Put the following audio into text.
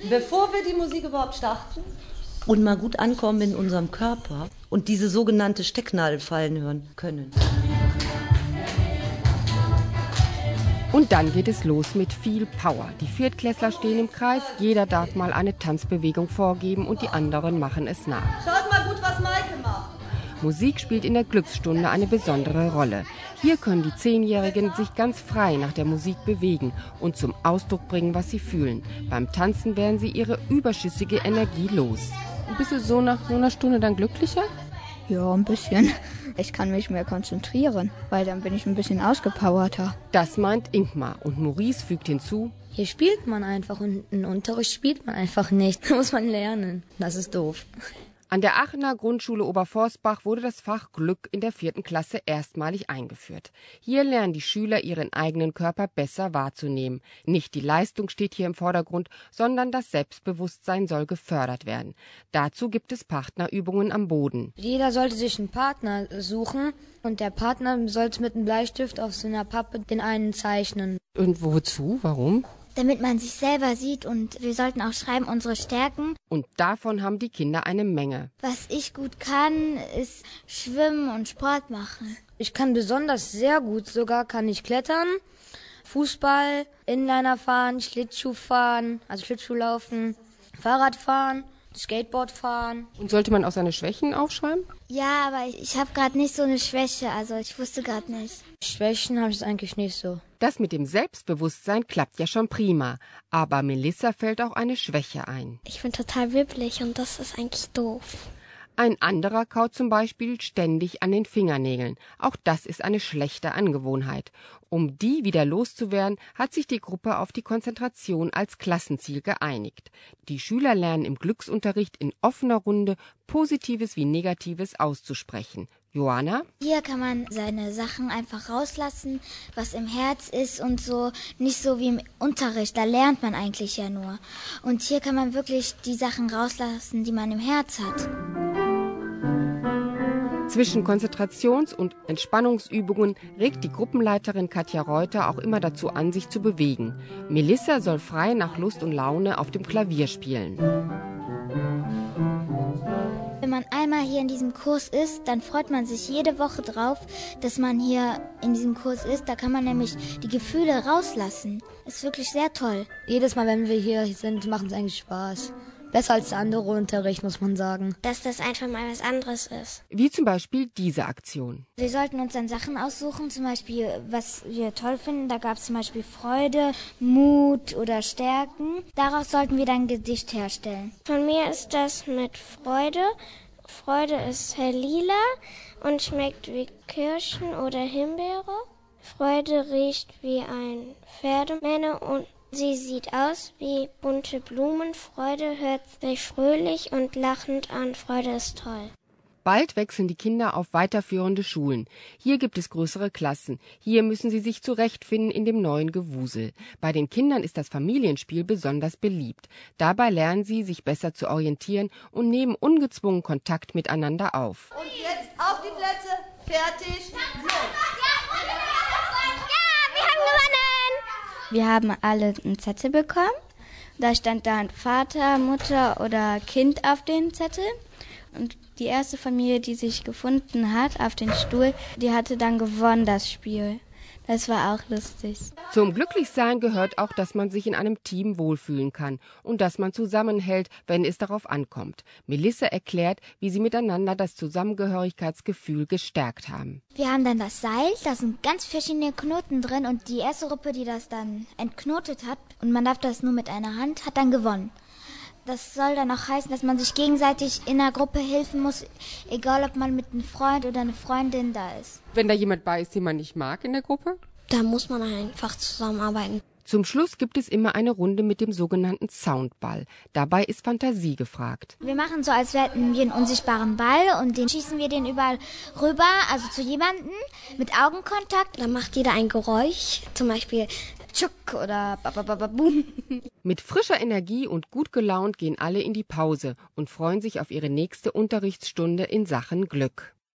bevor wir die Musik überhaupt starten und mal gut ankommen in unserem Körper und diese sogenannte Stecknadel fallen hören können. Und dann geht es los mit viel Power. Die Viertklässler stehen im Kreis, jeder darf mal eine Tanzbewegung vorgeben und die anderen machen es nach. Schaut mal gut, was Maike macht. Musik spielt in der Glücksstunde eine besondere Rolle. Hier können die 10-Jährigen sich ganz frei nach der Musik bewegen und zum Ausdruck bringen, was sie fühlen. Beim Tanzen werden sie ihre überschüssige Energie los. Bist du so nach einer Stunde dann glücklicher? Ja, ein bisschen. Ich kann mich mehr konzentrieren, weil dann bin ich ein bisschen ausgepowerter. Das meint Ingmar und Maurice fügt hinzu: Hier spielt man einfach und im Unterricht spielt man einfach nicht. Da muss man lernen. Das ist doof. An der Aachener Grundschule Oberforstbach wurde das Fach Glück in der 4. Klasse erstmalig eingeführt. Hier lernen die Schüler, ihren eigenen Körper besser wahrzunehmen. Nicht die Leistung steht hier im Vordergrund, sondern das Selbstbewusstsein soll gefördert werden. Dazu gibt es Partnerübungen am Boden. Jeder sollte sich einen Partner suchen und der Partner sollte mit einem Bleistift auf so einer Pappe den einen zeichnen. Und wozu? Warum? Damit man sich selber sieht, und wir sollten auch schreiben unsere Stärken. Und davon haben die Kinder eine Menge. Was ich gut kann, ist schwimmen und Sport machen. Ich kann besonders sehr gut, sogar kann ich klettern, Fußball, Inliner fahren, Schlittschuh fahren, also Schlittschuh laufen, Fahrrad fahren, Skateboard fahren. Und sollte man auch seine Schwächen aufschreiben? Ja, aber ich habe gerade nicht so eine Schwäche, also ich wusste gerade nicht. Schwächen habe ich eigentlich nicht so. Das mit dem Selbstbewusstsein klappt ja schon prima. Aber Melissa fällt auch eine Schwäche ein. Ich bin total wibbelig und das ist eigentlich doof. Ein anderer kaut zum Beispiel ständig an den Fingernägeln. Auch das ist eine schlechte Angewohnheit. Um die wieder loszuwerden, hat sich die Gruppe auf die Konzentration als Klassenziel geeinigt. Die Schüler lernen im Glücksunterricht in offener Runde Positives wie Negatives auszusprechen. Johanna? Hier kann man seine Sachen einfach rauslassen, was im Herz ist und so. Nicht so wie im Unterricht, da lernt man eigentlich ja nur. Und hier kann man wirklich die Sachen rauslassen, die man im Herz hat. Zwischen Konzentrations- und Entspannungsübungen regt die Gruppenleiterin Katja Reuter auch immer dazu an, sich zu bewegen. Melissa soll frei nach Lust und Laune auf dem Klavier spielen. Wenn man einmal hier in diesem Kurs ist, dann freut man sich jede Woche drauf, dass man hier in diesem Kurs ist. Da kann man nämlich die Gefühle rauslassen. Ist wirklich sehr toll. Jedes Mal, wenn wir hier sind, macht es eigentlich Spaß. Besser als der andere Unterricht, muss man sagen. Dass das einfach mal was anderes ist. Wie zum Beispiel diese Aktion. Wir sollten uns dann Sachen aussuchen, zum Beispiel, was wir toll finden. Da gab es zum Beispiel Freude, Mut oder Stärken. Daraus sollten wir dann ein Gedicht herstellen. Von mir ist das mit Freude. Freude ist hell-lila und schmeckt wie Kirschen oder Himbeere. Freude riecht wie ein Pferdemähne und sie sieht aus wie bunte Blumen. Freude hört sich fröhlich und lachend an. Freude ist toll. Bald wechseln die Kinder auf weiterführende Schulen. Hier gibt es größere Klassen. Hier müssen sie sich zurechtfinden in dem neuen Gewusel. Bei den Kindern ist das Familienspiel besonders beliebt. Dabei lernen sie, sich besser zu orientieren und nehmen ungezwungen Kontakt miteinander auf. Und jetzt auf die Plätze, fertig, Wir haben alle einen Zettel bekommen. Da stand dann Vater, Mutter oder Kind auf dem Zettel. Und die erste Familie, die sich gefunden hat auf den Stuhl, die hatte dann gewonnen, das Spiel. Das war auch lustig. Zum Glücklichsein gehört auch, dass man sich in einem Team wohlfühlen kann und dass man zusammenhält, wenn es darauf ankommt. Melissa erklärt, wie sie miteinander das Zusammengehörigkeitsgefühl gestärkt haben. Wir haben dann das Seil, da sind ganz verschiedene Knoten drin und die erste Gruppe, die das dann entknotet hat, und man darf das nur mit einer Hand, hat dann gewonnen. Das soll dann auch heißen, dass man sich gegenseitig in der Gruppe helfen muss, egal ob man mit einem Freund oder einer Freundin da ist. Wenn da jemand bei ist, den man nicht mag in der Gruppe? Da muss man einfach zusammenarbeiten. Zum Schluss gibt es immer eine Runde mit dem sogenannten Soundball. Dabei ist Fantasie gefragt. Wir machen so, als hätten wir einen unsichtbaren Ball und den schießen wir den überall rüber, also zu jemandem mit Augenkontakt. Dann macht jeder ein Geräusch, zum Beispiel Tschuck oder Bababababum. Mit frischer Energie und gut gelaunt gehen alle in die Pause und freuen sich auf ihre nächste Unterrichtsstunde in Sachen Glück.